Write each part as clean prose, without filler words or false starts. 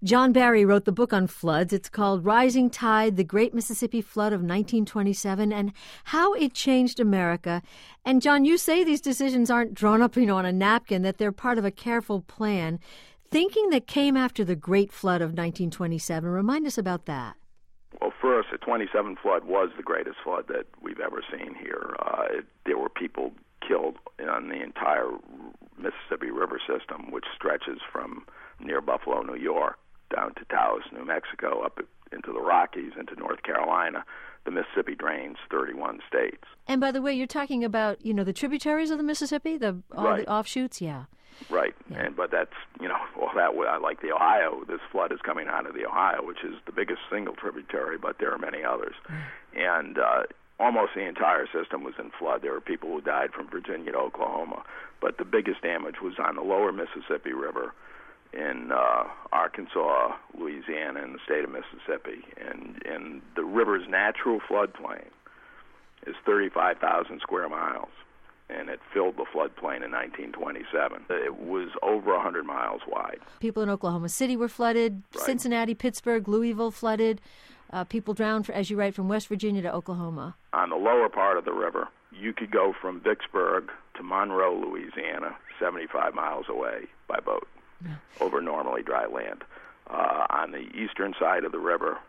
John Barry wrote the book on floods. It's called Rising Tide, The Great Mississippi Flood of 1927 and How It Changed America. And John, you say these decisions aren't drawn up, on a napkin, that they're part of a careful plan. Thinking that came after the Great Flood of 1927. Remind us about that. Well, first, the 27 flood was the greatest flood that we've ever seen here. There were people killed on the entire Mississippi River system, which stretches from near Buffalo, New York, down to Taos, New Mexico, up into the Rockies, into North Carolina. The Mississippi drains 31 states. And by the way, you're talking about, the tributaries of the Mississippi, the offshoots? Yeah. Right. Yeah. But that's, all that, like the Ohio, this flood is coming out of the Ohio, which is the biggest single tributary, but there are many others. And almost the entire system was in flood. There were people who died from Virginia to Oklahoma. But the biggest damage was on the lower Mississippi River in Arkansas, Louisiana, and the state of Mississippi. And the river's natural floodplain is 35,000 square miles. And it filled the floodplain in 1927. It was over 100 miles wide. People in Oklahoma City were flooded. Right. Cincinnati, Pittsburgh, Louisville flooded. People drowned, as you write, from West Virginia to Oklahoma. On the lower part of the river, you could go from Vicksburg to Monroe, Louisiana, 75 miles away by boat, over normally dry land. On the eastern side of the river,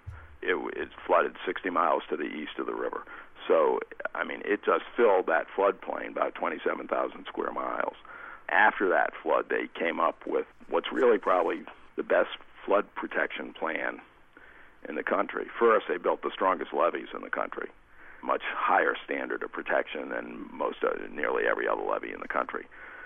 it flooded 60 miles to the east of the river. So, it just filled that floodplain, about 27,000 square miles. After that flood, they came up with what's really probably the best flood protection plan in the country. First, they built the strongest levees in the country, much higher standard of protection than nearly every other levee in the country.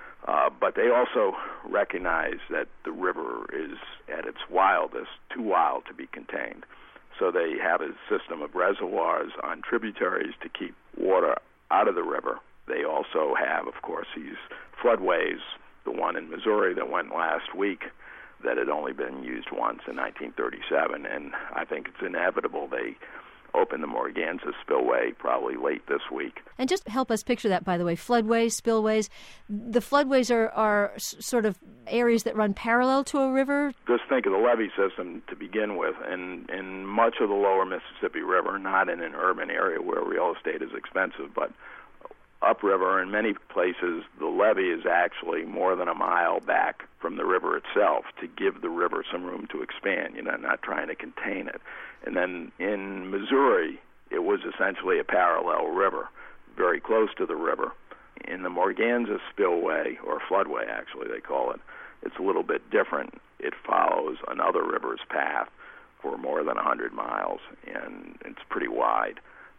But they also recognized that the river is at its wildest, too wild to be contained. So they have a system of reservoirs on tributaries to keep water out of the river. They also have, of course, these floodways, the one in Missouri that went last week that had only been used once in 1937, and I think it's inevitable they open the Morganza spillway probably late this week. And just help us picture that, by the way, floodways, spillways. The floodways are sort of areas that run parallel to a river? Just think of the levee system to begin with. And in much of the lower Mississippi River, not in an urban area where real estate is expensive, but upriver, in many places, the levee is actually more than a mile back from the river itself to give the river some room to expand, not trying to contain it. And then in Missouri, it was essentially a parallel river, very close to the river. In the Morganza spillway, or floodway actually they call it, it's a little bit different. It follows another river's path for more than 100 miles, and it's pretty wide,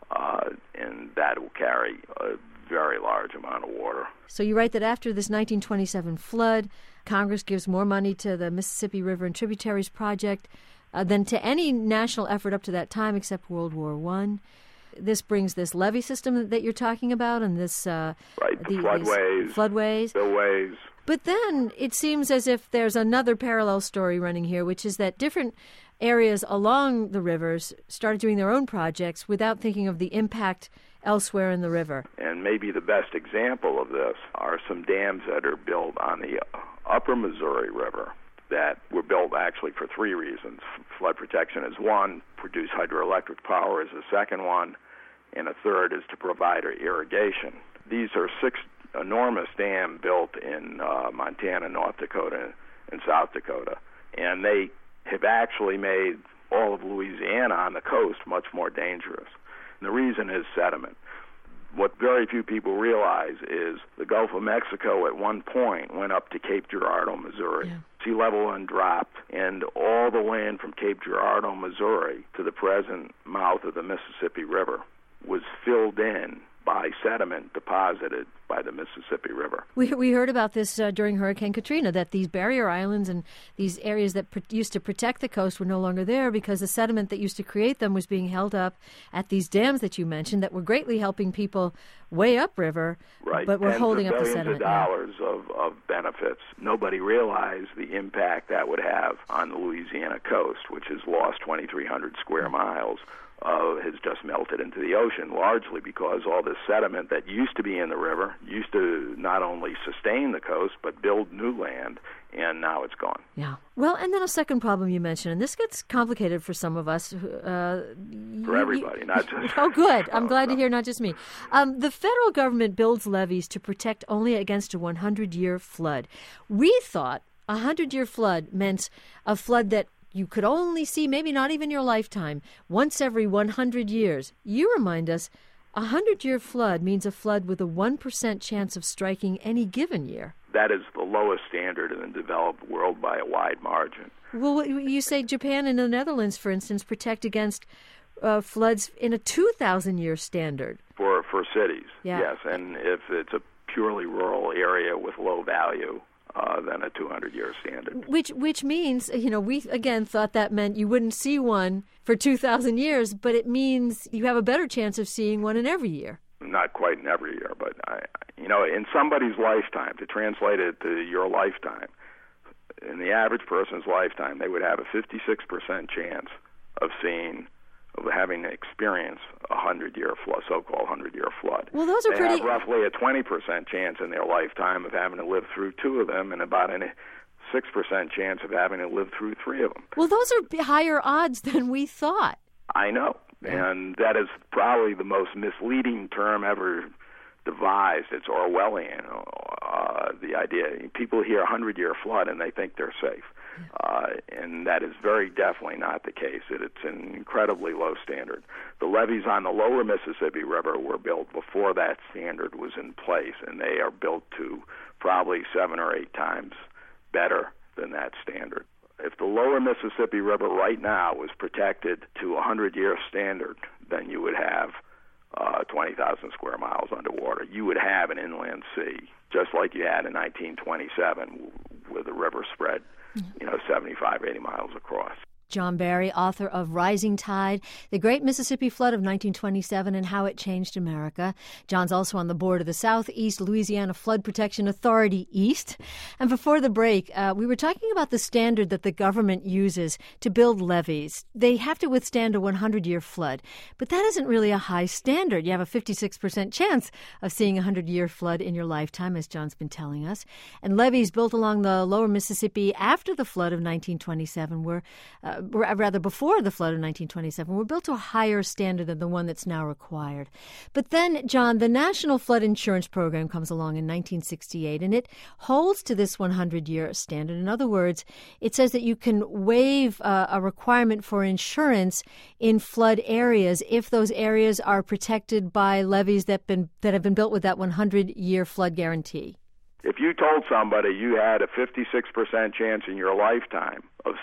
and that will carry a very large amount of water. So you write that after this 1927 flood, Congress gives more money to the Mississippi River and Tributaries Project than to any national effort up to that time except World War I. This brings this levee system that you're talking about and this... the floodways, spillways. But then it seems as if there's another parallel story running here, which is that different areas along the rivers started doing their own projects without thinking of the impact elsewhere in the river. And maybe the best example of this are some dams that are built on the upper Missouri River that were built actually for three reasons. Flood protection is one, produce hydroelectric power is the second one, and a third is to provide irrigation. These are 6 enormous dams built in Montana, North Dakota, and South Dakota, and they have actually made all of Louisiana on the coast much more dangerous. And the reason is sediment. What very few people realize is the Gulf of Mexico at one point went up to Cape Girardeau, Missouri. Yeah. Sea level undropped, and all the land from Cape Girardeau, Missouri, to the present mouth of the Mississippi River was filled in by sediment deposited by the Mississippi River. We heard about this during Hurricane Katrina, that these barrier islands and these areas that used to protect the coast were no longer there because the sediment that used to create them was being held up at these dams that you mentioned that were greatly helping people way upriver, right. But were holding up the sediment. Billions of dollars of benefits. Nobody realized the impact that would have on the Louisiana coast, which has lost 2,300 square miles has just melted into the ocean, largely because all this sediment that used to be in the river used to not only sustain the coast but build new land, and now it's gone. Yeah. Well, and then a second problem you mentioned, and this gets complicated for some of us. For everybody, not just... Oh, good. I'm glad to hear not just me. The federal government builds levees to protect only against a 100-year flood. We thought a 100-year flood meant a flood that you could only see, maybe not even your lifetime, once every 100 years. You remind us, a 100-year flood means a flood with a 1% chance of striking any given year. That is the lowest standard in the developed world by a wide margin. Well, you say Japan and the Netherlands, for instance, protect against floods in a 2,000-year standard. For cities, yeah. Yes. And if it's a purely rural area with low value, than a 200-year standard. Which means, we again thought that meant you wouldn't see one for 2,000 years, but it means you have a better chance of seeing one in every year. Not quite in every year, but in somebody's lifetime, to translate it to your lifetime, in the average person's lifetime, they would have a 56% chance of having experienced a 100-year flood, so-called 100-year flood. Well, those are they pretty... have roughly a 20% chance in their lifetime of having to live through two of them, and about a 6% chance of having to live through three of them. Well, those are higher odds than we thought. I know, and that is probably the most misleading term ever devised. It's Orwellian, the idea. People hear 100-year flood and they think they're safe. And that is very definitely not the case. It's an incredibly low standard. The levees on the lower Mississippi River were built before that standard was in place, and they are built to probably 7 or 8 times better than that standard. If the lower Mississippi River right now was protected to a 100-year standard, then you would have 20,000 square miles underwater. You would have an inland sea, just like you had in 1927, where the river spread 75, 80 miles across. John Barry, author of Rising Tide, The Great Mississippi Flood of 1927 and How It Changed America. John's also on the board of the Southeast Louisiana Flood Protection Authority East. And before the break, we were talking about the standard that the government uses to build levees. They have to withstand a 100-year flood. But that isn't really a high standard. You have a 56% chance of seeing a 100-year flood in your lifetime, as John's been telling us. And levees built along the lower Mississippi after the flood of 1927 were before the flood of 1927, were built to a higher standard than the one that's now required. But then, John, the National Flood Insurance Program comes along in 1968, and it holds to this 100-year standard. In other words, it says that you can waive a requirement for insurance in flood areas if those areas are protected by levees that have been built with that 100-year flood guarantee. If you told somebody you had a 56% chance in your lifetime of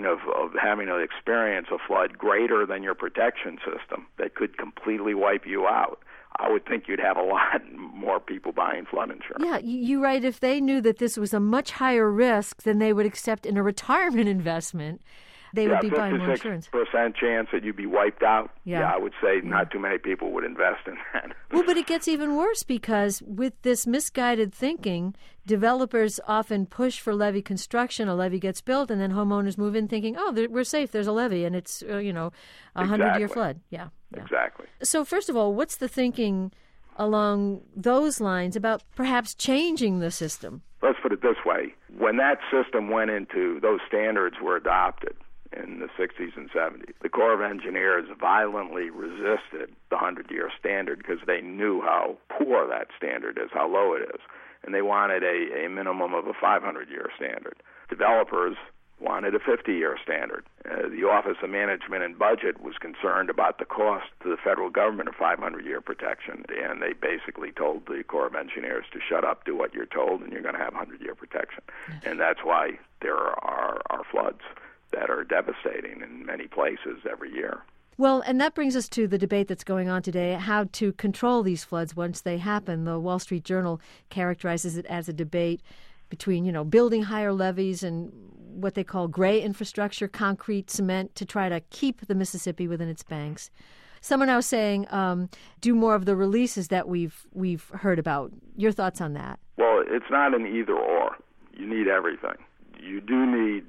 having to experience a flood greater than your protection system that could completely wipe you out, I would think you'd have a lot more people buying flood insurance. Yeah, you're right. If they knew that this was a much higher risk than they would accept in a retirement investment, they would be buying more insurance. 56% chance that you'd be wiped out. Yeah, I would say not too many people would invest in that. Well, but it gets even worse because with this misguided thinking, developers often push for levee construction. A levee gets built, and then homeowners move in thinking, we're safe, there's a levee, and it's, a 100-year flood. Yeah. Exactly. So first of all, what's the thinking along those lines about perhaps changing the system? Let's put it this way. When that system went into, those standards were adopted in the 60s and 70s, the Corps of Engineers violently resisted the 100-year standard because they knew how poor that standard is, how low it is, and they wanted a minimum of a 500-year standard. Developers wanted a 50-year standard. The Office of Management and Budget was concerned about the cost to the federal government of 500-year protection, and they basically told the Corps of Engineers to shut up, do what you're told, and you're going to have 100-year protection. And that's why there are floods that are devastating in many places every year. Well, and that brings us to the debate that's going on today, how to control these floods once they happen. The Wall Street Journal characterizes it as a debate between, building higher levees and what they call gray infrastructure, concrete, cement, to try to keep the Mississippi within its banks. Some are now saying do more of the releases that we've heard about. Your thoughts on that? Well, it's not an either or. You need everything. You do need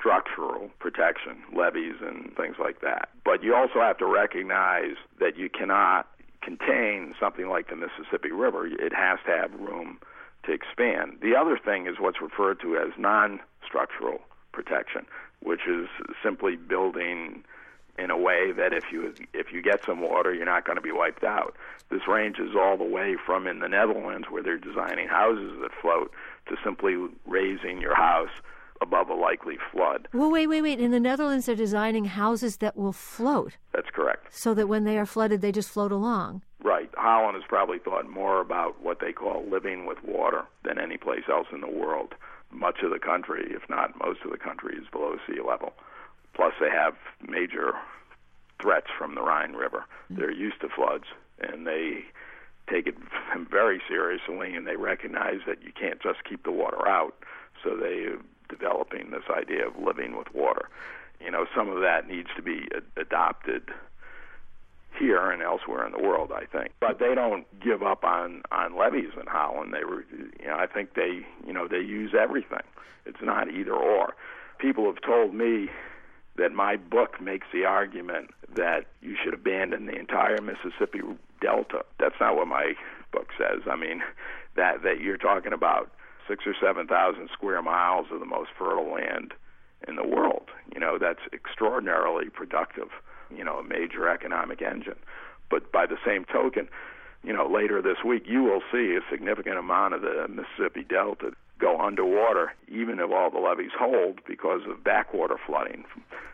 structural protection, levees and things like that. But you also have to recognize that you cannot contain something like the Mississippi River. It has to have room to expand. The other thing is what's referred to as non-structural protection, which is simply building in a way that if you get some water, you're not going to be wiped out. This ranges all the way from in the Netherlands, where they're designing houses that float, to simply raising your house above a likely flood. Well, wait. In the Netherlands, they're designing houses that will float. That's correct. So that when they are flooded, they just float along. Right. Holland has probably thought more about what they call living with water than any place else in the world. Much of the country, if not most of the country, is below sea level. Plus, they have major threats from the Rhine River. They're used to floods, and they take it very seriously, and they recognize that you can't just keep the water out. So they're developing this idea of living with water. Some of that needs to be adopted here and elsewhere in the world, I think. But they don't give up on levees in Holland. I think they use everything. It's not either or. People have told me that my book makes the argument that you should abandon the entire Mississippi Delta. That's not what my book says. I mean, that you're talking about 6,000 or 7,000 square miles of the most fertile land in the world. That's extraordinarily productive, a major economic engine. But by the same token, later this week, you will see a significant amount of the Mississippi Delta go underwater, even if all the levees hold, because of backwater flooding.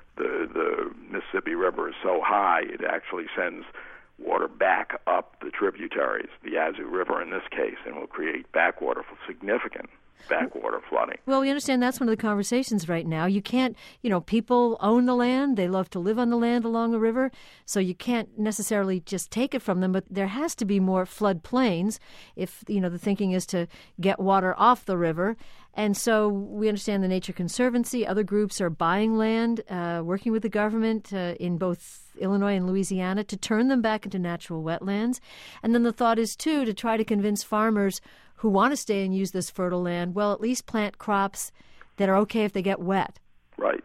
The Mississippi River is so high, it actually sends water back up the tributaries, the Yazoo River in this case, and will create significant backwater flooding. Well, we understand that's one of the conversations right now. You can't, people own the land. They love to live on the land along the river, so you can't necessarily just take it from them, but there has to be more flood plains if, the thinking is to get water off the river. And so we understand the Nature Conservancy, other groups are buying land, working with the government in both Illinois and Louisiana to turn them back into natural wetlands. And then the thought is, too, to try to convince farmers who want to stay and use this fertile land, well, at least plant crops that are okay if they get wet. Right.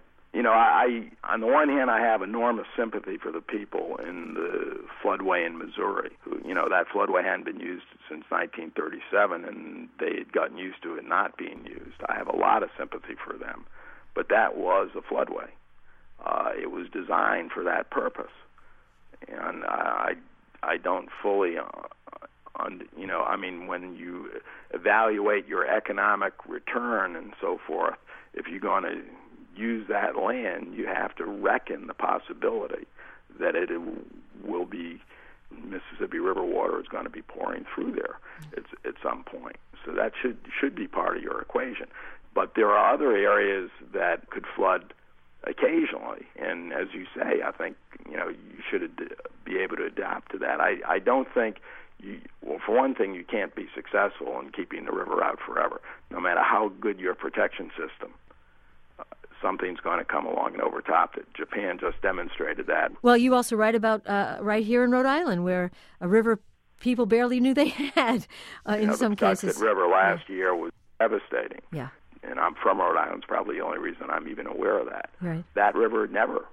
I on the one hand, I have enormous sympathy for the people in the floodway in Missouri. That floodway hadn't been used since 1937, and they had gotten used to it not being used. I have a lot of sympathy for them. But that was a floodway. It was designed for that purpose. And I don't fully... when you evaluate your economic return and so forth, if you're going to use that land, you have to reckon the possibility that it will be Mississippi River water is going to be pouring through there at some point. So that should be part of your equation. But there are other areas that could flood occasionally, and as you say, I think you should be able to adapt to that. I don't think. Well, for one thing, you can't be successful in keeping the river out forever. No matter how good your protection system, something's going to come along and overtop it. Japan just demonstrated that. Well, you also write about right here in Rhode Island, where a river people barely knew they had in some cases. The River last year was devastating. Yeah. And I'm from Rhode Island. It's probably the only reason I'm even aware of that. Right. That river never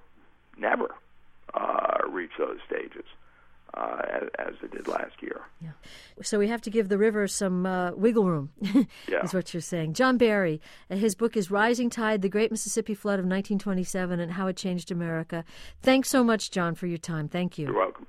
reached those stages. As it did last year. Yeah. So we have to give the river some wiggle room, is what you're saying. John Barry, his book is Rising Tide, The Great Mississippi Flood of 1927 and How It Changed America. Thanks so much, John, for your time. Thank you. You're welcome.